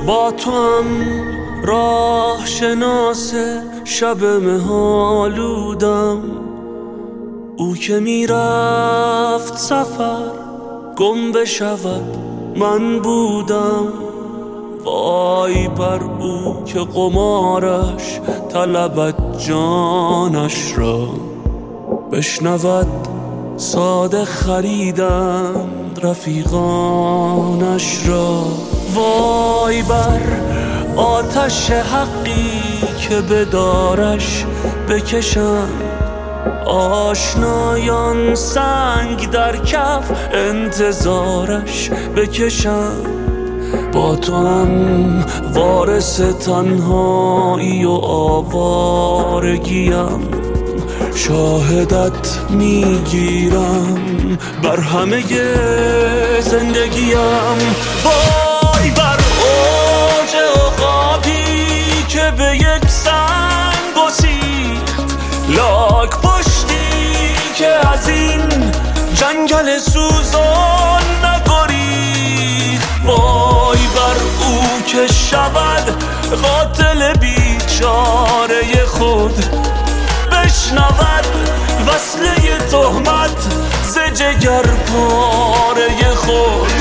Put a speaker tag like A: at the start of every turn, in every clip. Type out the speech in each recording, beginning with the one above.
A: با تو هم راه شناس شب مه‌آلودم، او که میرفت سفر گم بشود من بودم. وای بر او که قمارش طلبد جانش را، بشنود ساده خریدند رفیقانش را. وای بر آتش حقی که به دارش بکشند آشنایان، سنگ در کف انتظارش بکشند. با تو هم وارث تنهایی و آوارگیم، شاهدت میگیرم بر همه زندگیم. وای بر اوج عقابی که به یک سنگ گسیخت، لاک پشتی که از این جنگل سوزان نگریخت. وای بر او که شود قاتل بیچاره خود، بشنود وصله تهمت ز جگر پاره خود.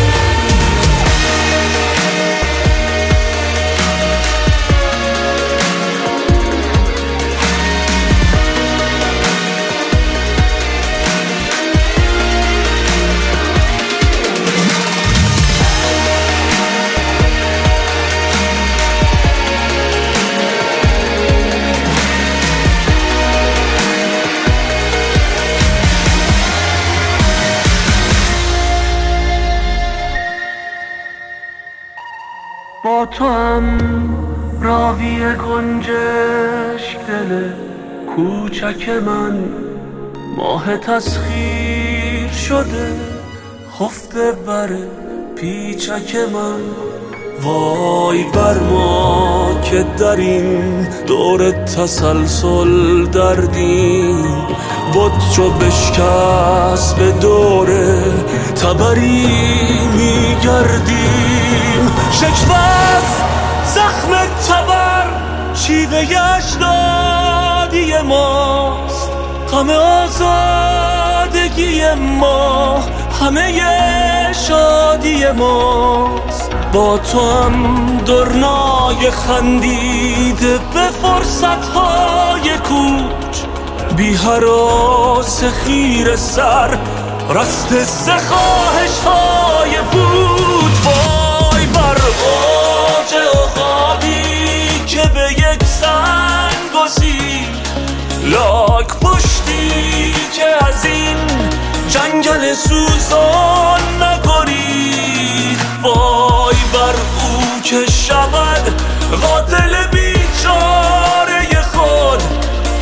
A: با تو هم راوی گنجشک دل کوچک من، ماه تسخیر شده خفته بر پیچک من. وای بر ما که در این دور تسلسل دردیم، بت چو بشکست به دور تبری میگردیم. شکوست زخم تبر شیوه اجدادی ماست، غم آزادگی ما همه شادی ماست. با تو هم درنای خندیده به فرصتهای کوچ، بی هراس خیر سر رسته ز خواهش‌های بود. وای بر اوج عقابی که به یک سنگ گسیخت، لاک پشتی که از این جنگل سوزان نگریخت. وای بر او که شود قاتل بیچاره خود،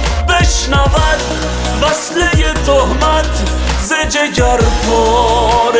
A: بشنود وصله تهمت ز جگر پاره